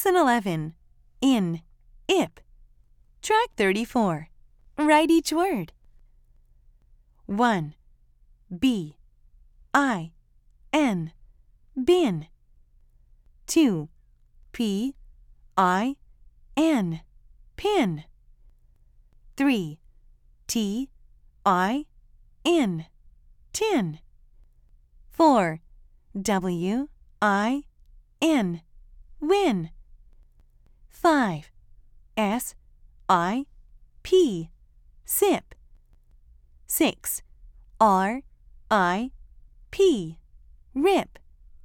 Lesson 11. In, ip. Track 34. Write each word. 1. B-I-N, bin. 2. P-I-N, pin. 3. T-I-N, tin. 4. W-I-N, win. 5. S-I-P, sip. 6. R-I-P, rip.